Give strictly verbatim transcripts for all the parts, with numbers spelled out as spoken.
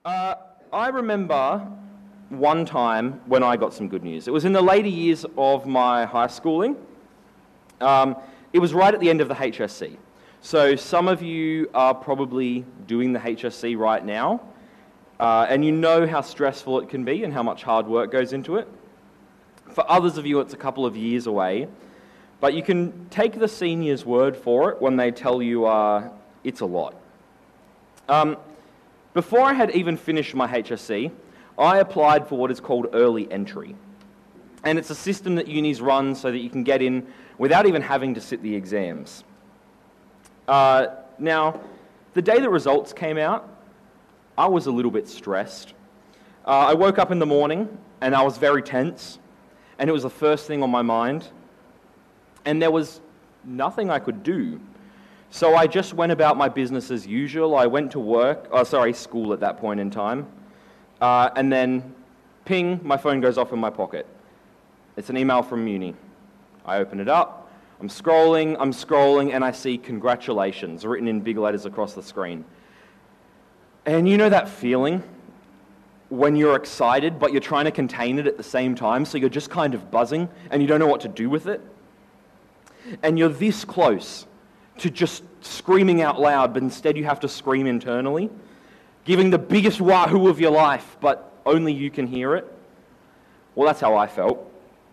Uh, I remember one time when I got some good news. It was in the later years of my high schooling. Um, it was right at the end of the H S C. So some of you are probably doing the H S C right now, uh, and you know how stressful it can be and how much hard work goes into it. For others of you, it's a couple of years away, but you can take the seniors' word for it when they tell you uh, it's a lot. Um, Before I had even finished my H S C, I applied for what is called early entry. And it's a system that unis run so that you can get in without even having to sit the exams. Uh, now, the day the results came out, I was a little bit stressed. Uh, I woke up in the morning and I was very tense, and it was the first thing on my mind. And there was nothing I could do. So I just went about my business as usual. I went to work, oh sorry, school at that point in time, uh, and then ping, my phone goes off in my pocket. It's an email from uni. I open it up, I'm scrolling, I'm scrolling, and I see congratulations written in big letters across the screen. And you know that feeling when you're excited, but you're trying to contain it at the same time, so you're just kind of buzzing, and you don't know what to do with it? And you're this close to just screaming out loud, but instead you have to scream internally, giving the biggest wahoo of your life, but only you can hear it. Well, that's how I felt.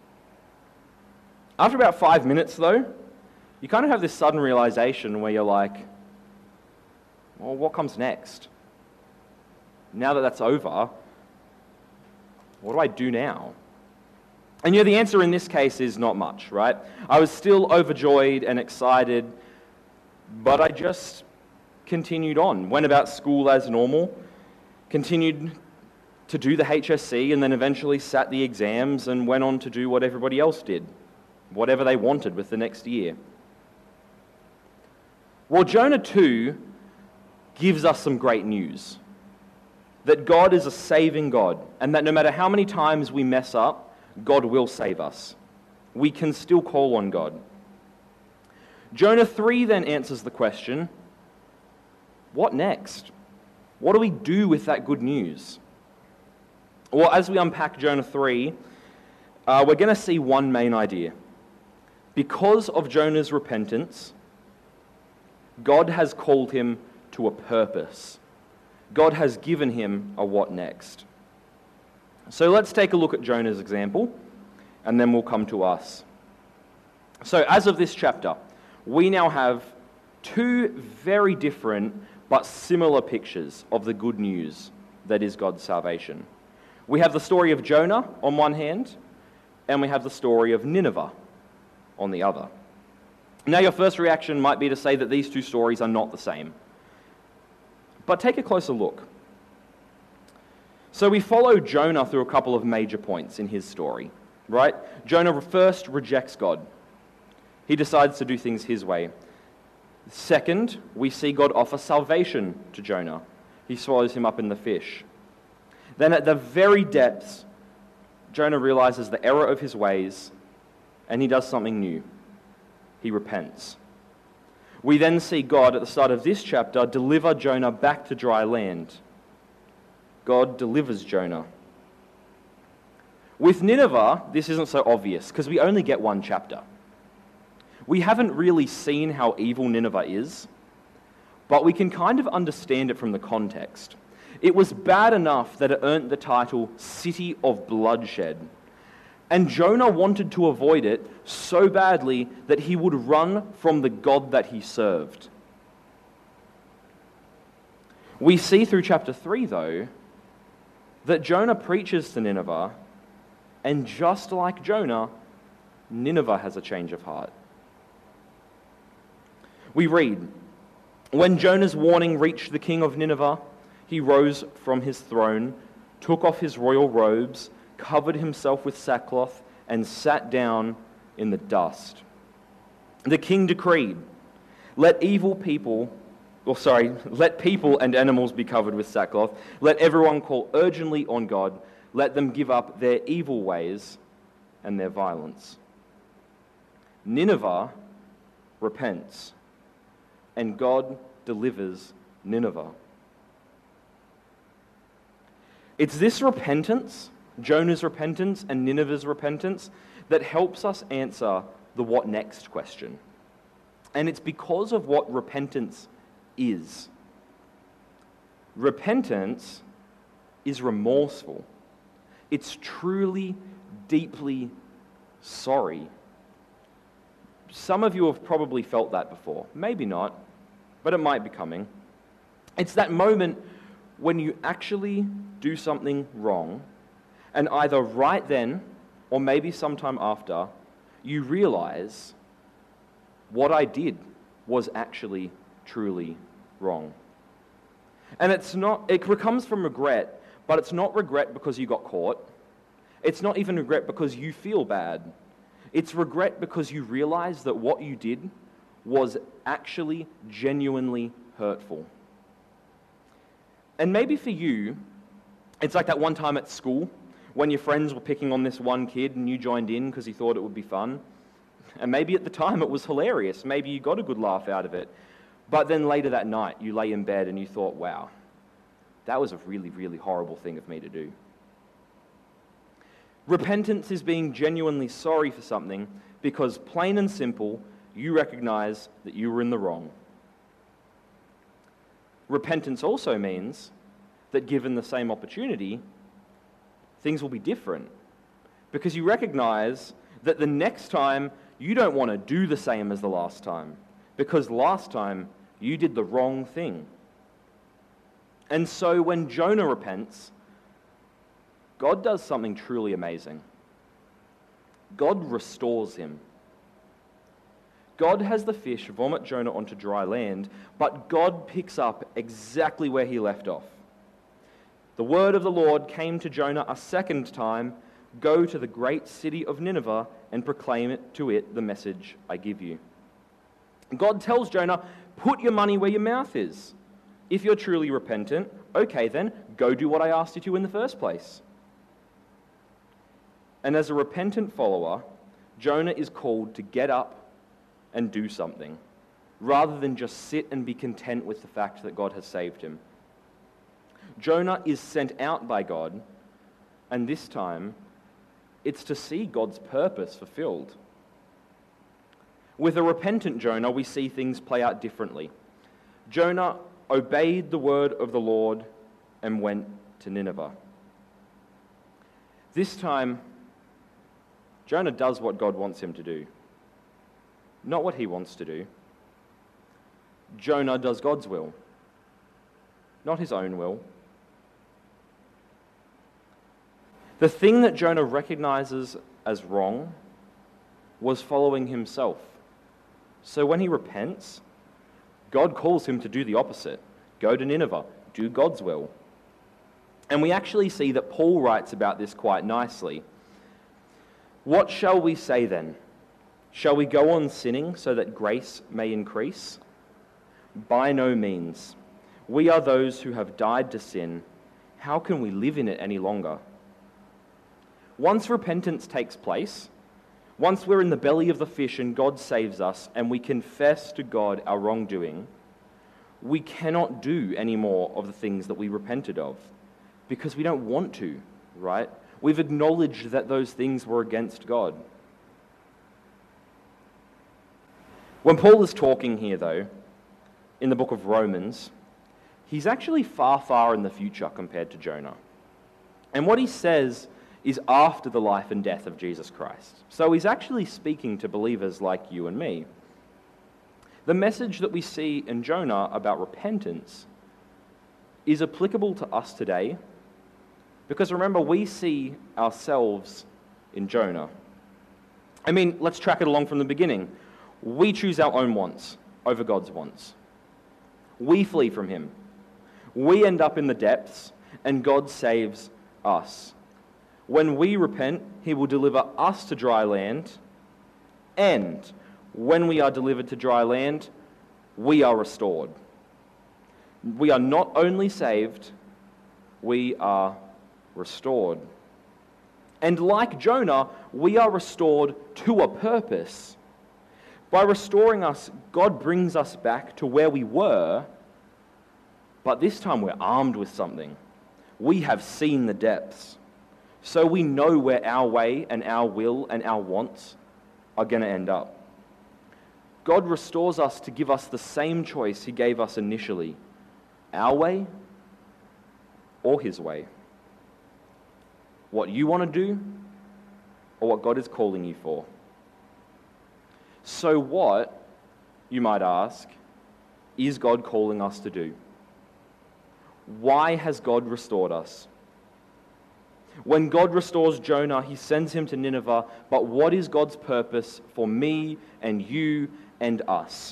After about five minutes, though, you kind of have this sudden realization where you're like, well, what comes next? Now that that's over, what do I do now? And you know, the answer in this case is not much, right? I was still overjoyed and excited, but I just continued on, went about school as normal, continued to do the H S C, and then eventually sat the exams and went on to do what everybody else did, whatever they wanted with the next year. Well, Jonah two gives us some great news, that God is a saving God, and that no matter how many times we mess up, God will save us. We can still call on God. Jonah three then answers the question, what next? What do we do with that good news? Well, as we unpack Jonah three, uh, we're going to see one main idea. Because of Jonah's repentance, God has called him to a purpose. God has given him a what next. So let's take a look at Jonah's example, and then we'll come to us. So as of this chapter, we now have two very different but similar pictures of the good news that is God's salvation. We have the story of Jonah on one hand, and we have the story of Nineveh on the other. Now your first reaction might be to say that these two stories are not the same. But take a closer look. So we follow Jonah through a couple of major points in his story, right? Jonah first rejects God. He decides to do things his way. Second, we see God offer salvation to Jonah. He swallows him up in the fish. Then at the very depths, Jonah realizes the error of his ways, and he does something new. He repents. We then see God at the start of this chapter deliver Jonah back to dry land. God delivers Jonah. With Nineveh, this isn't so obvious because we only get one chapter. We haven't really seen how evil Nineveh is, but we can kind of understand it from the context. It was bad enough that it earned the title City of Bloodshed. And Jonah wanted to avoid it so badly that he would run from the God that he served. We see through chapter three, though, that Jonah preaches to Nineveh, and just like Jonah, Nineveh has a change of heart. We read, when Jonah's warning reached the king of Nineveh, he rose from his throne, took off his royal robes, covered himself with sackcloth, and sat down in the dust. The king decreed, let evil people, or sorry, let people and animals be covered with sackcloth. Let everyone call urgently on God. Let them give up their evil ways and their violence. Nineveh repents, and God delivers Nineveh. It's this repentance, Jonah's repentance and Nineveh's repentance, that helps us answer the what next question. And it's because of what repentance is. Repentance is remorseful. It's truly, deeply sorry. Some of you have probably felt that before. Maybe not, but it might be coming. It's that moment when you actually do something wrong, and either right then, or maybe sometime after, you realize what I did was actually truly wrong. And it's not, it comes from regret, but it's not regret because you got caught. It's not even regret because you feel bad. It's regret because you realize that what you did was actually genuinely hurtful. And maybe for you, it's like that one time at school when your friends were picking on this one kid and you joined in because you thought it would be fun. And maybe at the time it was hilarious. Maybe you got a good laugh out of it. But then later that night, you lay in bed and you thought, wow, that was a really, really horrible thing of me to do. Repentance is being genuinely sorry for something because, plain and simple, you recognize that you were in the wrong. Repentance also means that given the same opportunity, things will be different. Because you recognize that the next time you don't want to do the same as the last time. Because last time you did the wrong thing. And so when Jonah repents, God does something truly amazing. God restores him. God has the fish vomit Jonah onto dry land, but God picks up exactly where he left off. The word of the Lord came to Jonah a second time, "Go to the great city of Nineveh and proclaim it to it the message I give you." God tells Jonah, put your money where your mouth is. If you're truly repentant, okay then, go do what I asked you to in the first place. And as a repentant follower, Jonah is called to get up and do something, rather than just sit and be content with the fact that God has saved him. Jonah is sent out by God, and this time, it's to see God's purpose fulfilled. With a repentant Jonah, we see things play out differently. Jonah obeyed the word of the Lord and went to Nineveh. This time, Jonah does what God wants him to do, not what he wants to do. Jonah does God's will, not his own will. The thing that Jonah recognizes as wrong was following himself. So when he repents, God calls him to do the opposite. Go to Nineveh, do God's will. And we actually see that Paul writes about this quite nicely. What shall we say then? Shall we go on sinning so that grace may increase? By no means. We are those who have died to sin. How can we live in it any longer? Once repentance takes place, once we're in the belly of the fish and God saves us and we confess to God our wrongdoing, we cannot do any more of the things that we repented of because we don't want to, right? We've acknowledged that those things were against God. When Paul is talking here, though, in the book of Romans, he's actually far, far in the future compared to Jonah. And what he says is after the life and death of Jesus Christ. So he's actually speaking to believers like you and me. The message that we see in Jonah about repentance is applicable to us today because remember, we see ourselves in Jonah. I mean, let's track it along from the beginning. We choose our own wants over God's wants. We flee from him. We end up in the depths, and God saves us. When we repent, he will deliver us to dry land, and when we are delivered to dry land, we are restored. We are not only saved, we are restored. And like Jonah, we are restored to a purpose. By restoring us, God brings us back to where we were, but this time we're armed with something. We have seen the depths, so we know where our way and our will and our wants are going to end up. God restores us to give us the same choice he gave us initially, our way or his way. What you want to do or what God is calling you for. So what, you might ask, is God calling us to do? Why has God restored us? When God restores Jonah, he sends him to Nineveh, but what is God's purpose for me and you and us?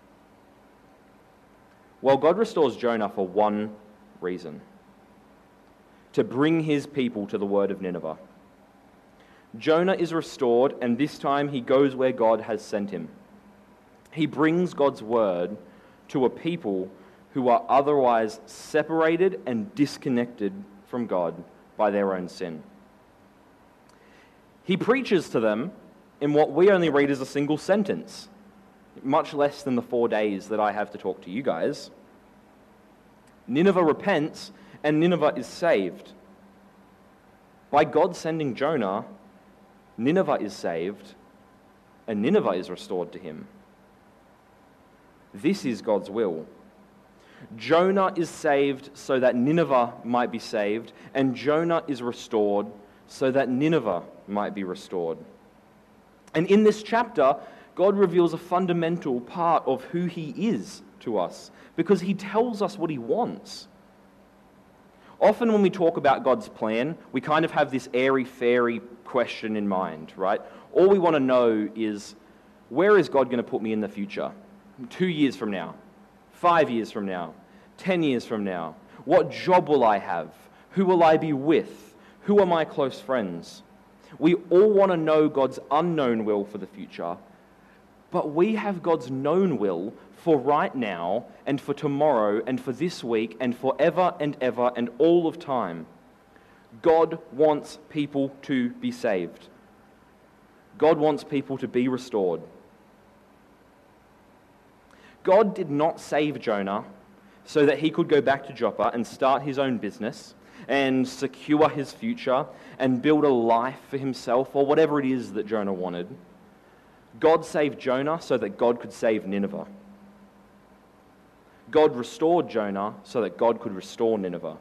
Well, God restores Jonah for one reason: to bring his people to the word of Nineveh. Jonah is restored, and this time he goes where God has sent him. He brings God's word to a people who are otherwise separated and disconnected from God by their own sin. He preaches to them in what we only read as a single sentence, much less than the four days that I have to talk to you guys. Nineveh repents, and Nineveh is saved. By God sending Jonah, Nineveh is saved, and Nineveh is restored to him. This is God's will. Jonah is saved so that Nineveh might be saved, and Jonah is restored so that Nineveh might be restored. And in this chapter, God reveals a fundamental part of who he is to us, because he tells us what he wants. Often when we talk about God's plan, we kind of have this airy-fairy question in mind, right? All we want to know is, where is God going to put me in the future? Two years from now? Five years from now? Ten years from now? What job will I have? Who will I be with? Who are my close friends? We all want to know God's unknown will for the future, but we have God's known will for right now and for tomorrow and for this week and forever and ever and all of time. God wants people to be saved. God wants people to be restored. God did not save Jonah so that he could go back to Joppa and start his own business and secure his future and build a life for himself or whatever it is that Jonah wanted. God saved Jonah so that God could save Nineveh. God restored Jonah so that God could restore Nineveh.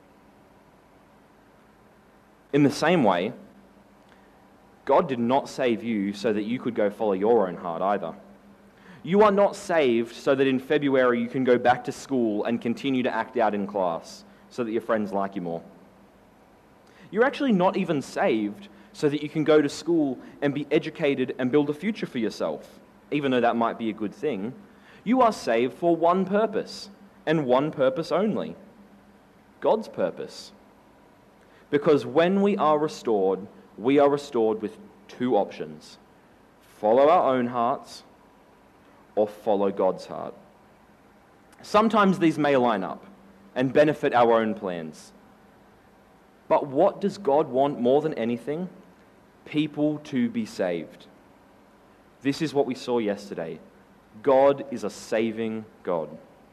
In the same way, God did not save you so that you could go follow your own heart either. You are not saved so that in February you can go back to school and continue to act out in class so that your friends like you more. You're actually not even saved so that you can go to school and be educated and build a future for yourself, even though that might be a good thing. You are saved for one purpose, and one purpose only: God's purpose. Because when we are restored, we are restored with two options: follow our own hearts or follow God's heart. Sometimes these may line up and benefit our own plans. But what does God want more than anything? People to be saved. This is what we saw yesterday. God is a saving God.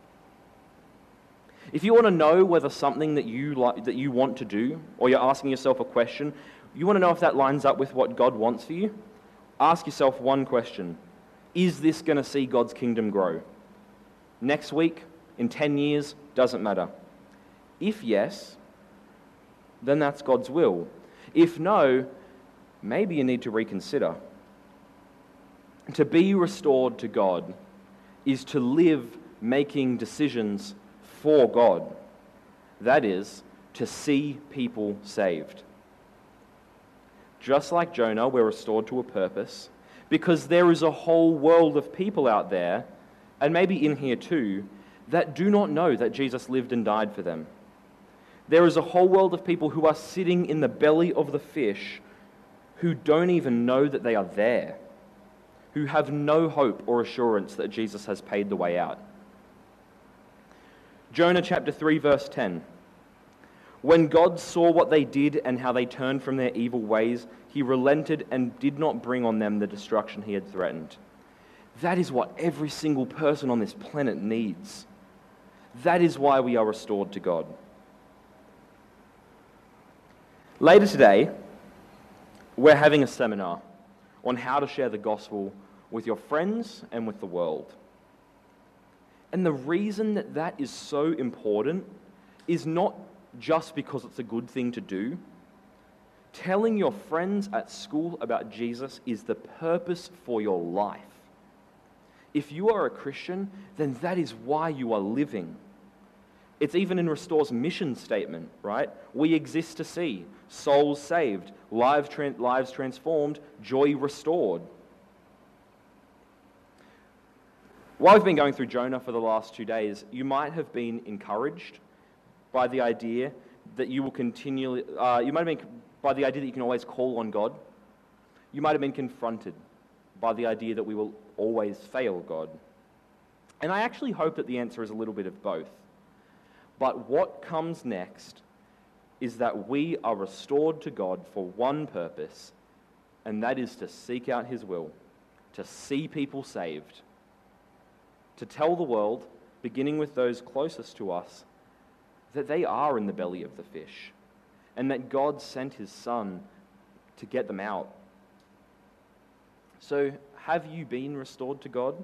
If you want to know whether something that you like, that you want to do, or you're asking yourself a question, you want to know if that lines up with what God wants for you, ask yourself one question: is this going to see God's kingdom grow? Next week? In ten years? Doesn't matter. If yes, then that's God's will. If no, maybe you need to reconsider. To be restored to God is to live making decisions for God. That is, to see people saved. Just like Jonah, we're restored to a purpose, because there is a whole world of people out there, and maybe in here too, that do not know that Jesus lived and died for them. There is a whole world of people who are sitting in the belly of the fish who don't even know that they are there, who have no hope or assurance that Jesus has paid the way out. Jonah chapter three, verse ten. When God saw what they did and how they turned from their evil ways, he relented and did not bring on them the destruction he had threatened. That is what every single person on this planet needs. That is why we are restored to God. Later today, we're having a seminar on how to share the gospel with your friends and with the world. And the reason that that is so important is not just because it's a good thing to do. Telling your friends at school about Jesus is the purpose for your life. If you are a Christian, then that is why you are living. It's even in Restore's mission statement, right? We exist to see souls saved, lives, tra- lives transformed, joy restored. While we've been going through Jonah for the last two days, you might have been encouraged by the idea that you will continually, uh, you might have been by the idea that you can always call on God. You might have been confronted by the idea that we will always fail God. And I actually hope that the answer is a little bit of both. But what comes next is that we are restored to God for one purpose, and that is to seek out His will, to see people saved, to tell the world, beginning with those closest to us, that they are in the belly of the fish, and that God sent His Son to get them out. So, have you been restored to God?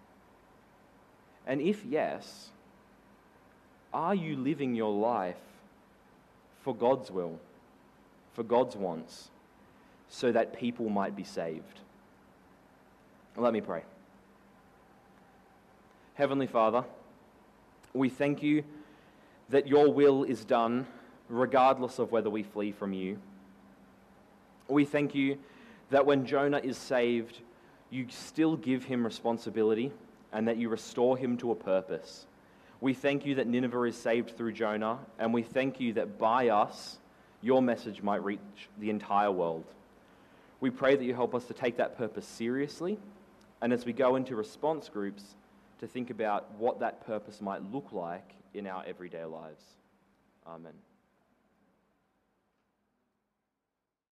And if yes, are you living your life for God's will, for God's wants, so that people might be saved? Let me pray. Heavenly Father, we thank you that your will is done regardless of whether we flee from you. We thank you that when Jonah is saved, you still give him responsibility and that you restore him to a purpose. We thank you that Nineveh is saved through Jonah, and we thank you that by us, your message might reach the entire world. We pray that you help us to take that purpose seriously, and as we go into response groups, to think about what that purpose might look like in our everyday lives. Amen.